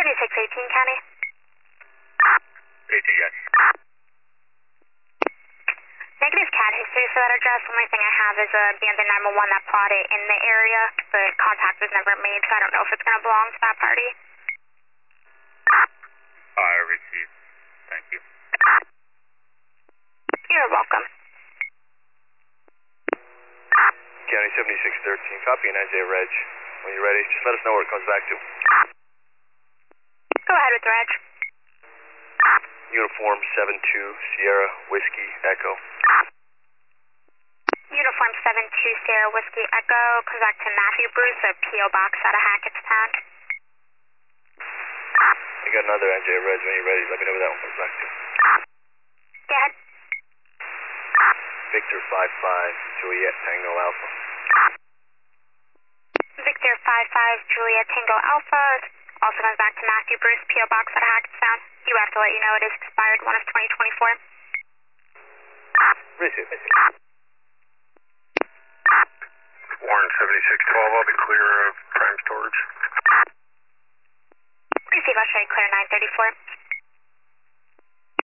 7618 County. 18 County. Negative cat history for that address. The only thing I have is a abandoned 911 that plotted in the area, but contact was never made, so I don't know if it's going to belong to that party. I received. Thank you. You're welcome. County 7613, copy an NJ Reg. When you're ready, just let us know where it comes back to. Go ahead with the reg. Uniform 72 Sierra Whiskey Echo. Uniform 72 Sierra Whiskey Echo comes back to Matthew Bruce, a P.O. Box out of Hackettstown. I got another NJ Reg. When you're ready, let me know where that one comes back to. Go ahead. Victor 55 Juliet Tango Alpha. Victor 55 Juliet Tango Alpha also comes back to Matthew Bruce, P.O. Box out of Hackettstown. You have to let you know it is expired 1 of 2024. Receive. Warren 7612, I'll be clear of prime storage. Receive, I'll show you clear 934.